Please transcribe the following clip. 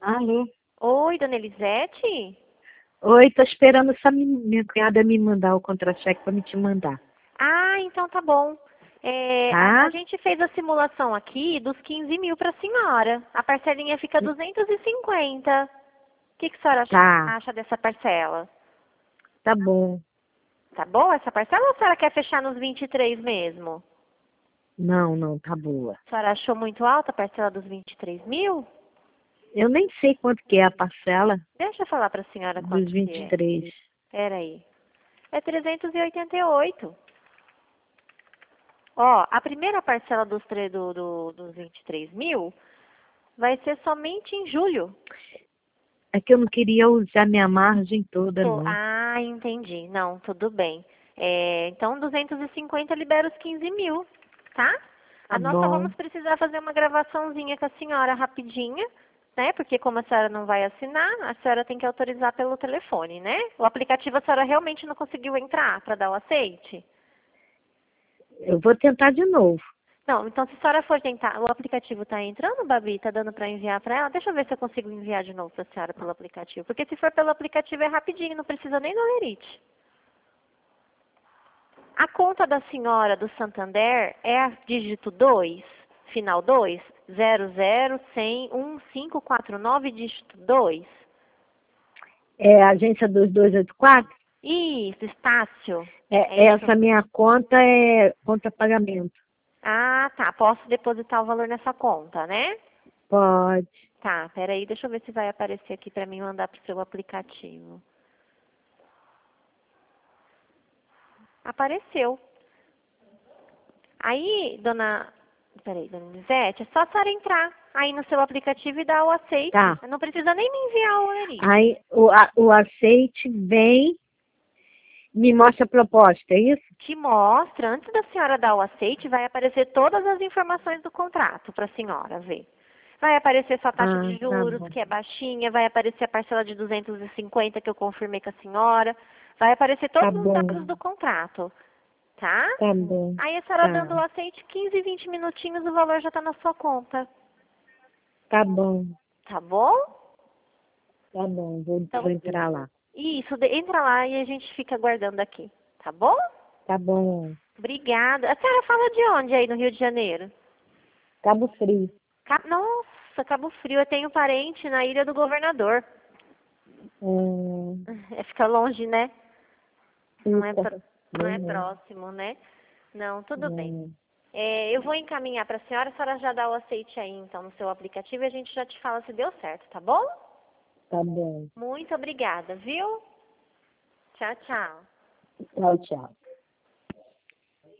Alô? Oi, dona Elisete? Oi, tô esperando essa minha cunhada me mandar o contra-cheque para me te mandar, Ah, então tá bom. A tá? gente fez a simulação aqui dos 15 mil para a senhora. A parcelinha fica 250. O que a senhora Tá, acha dessa parcela? tá bom. Tá bom essa parcela ou a senhora quer fechar nos 23 mesmo? Não, não, tá boa. A senhora achou muito alta a parcela dos 23 mil? Eu nem sei quanto que é a parcela Deixa eu falar para a senhora dos quanto que é. 23. Pera aí. É 388. Ó, a primeira parcela dos 23 mil vai ser somente em julho. É que eu não queria usar minha margem toda, não. Ah, entendi. Não, tudo bem. Então, 250 libera os 15 mil, tá? Tá Nós só bom. vamos precisar fazer uma gravaçãozinha com a senhora rapidinha, né? Porque como a senhora não vai assinar, a senhora tem que autorizar pelo telefone, né? O aplicativo a senhora realmente não conseguiu entrar para dar o aceite? Eu vou tentar de novo. Não, então se a senhora for tentar, o aplicativo está entrando, Babi? Está dando para enviar para ela? Deixa eu ver se eu consigo enviar de novo para a senhora pelo aplicativo. Porque se for pelo aplicativo é rapidinho, não precisa nem do Lerite. A conta da senhora do Santander é a dígito 2, final 2, 00101549, dígito 2. É a agência 2284? Isso, Estácio. É É, isso? essa minha conta é conta pagamento. Ah, tá. Posso depositar o valor nessa conta, né? Pode. Tá, peraí, deixa eu ver se vai aparecer aqui para mim mandar pro seu aplicativo. Apareceu. Aí, peraí, dona Lisete, é só a senhora entrar aí no seu aplicativo e dar o aceite. Tá. Não precisa nem me enviar o Lerite. Aí o aceite vem, me mostra a proposta, é isso? Te mostra, antes da senhora dar o aceite, vai aparecer todas as informações do contrato para a senhora ver. Vai aparecer sua taxa Ah, de tá juros, bom. que é baixinha, vai aparecer a parcela de 250 que eu confirmei com a senhora, vai aparecer Tá todos os dados bom. do contrato, tá? Tá bom. Aí a senhora dando o Tá. aceite, 15, 20 minutinhos, o valor já está na sua conta, Tá bom. tá bom? Tá bom. Vou Então, entrar lá. isso, entra lá e a gente fica aguardando aqui, tá bom? Tá bom. Obrigada. A senhora fala de onde aí no Rio de Janeiro? Cabo Frio. Nossa, Cabo Frio, eu tenho parente na Ilha do Governador. Hum, Fica longe, né? Não é, fica. não é Uhum. próximo, né? Não, tudo bem. Hum, Eu vou encaminhar para a senhora já dá o aceite aí, então, no seu aplicativo e a gente já te fala se deu certo, tá bom? tá bom. Muito obrigada, viu? Tchau, tchau. Tchau, tchau.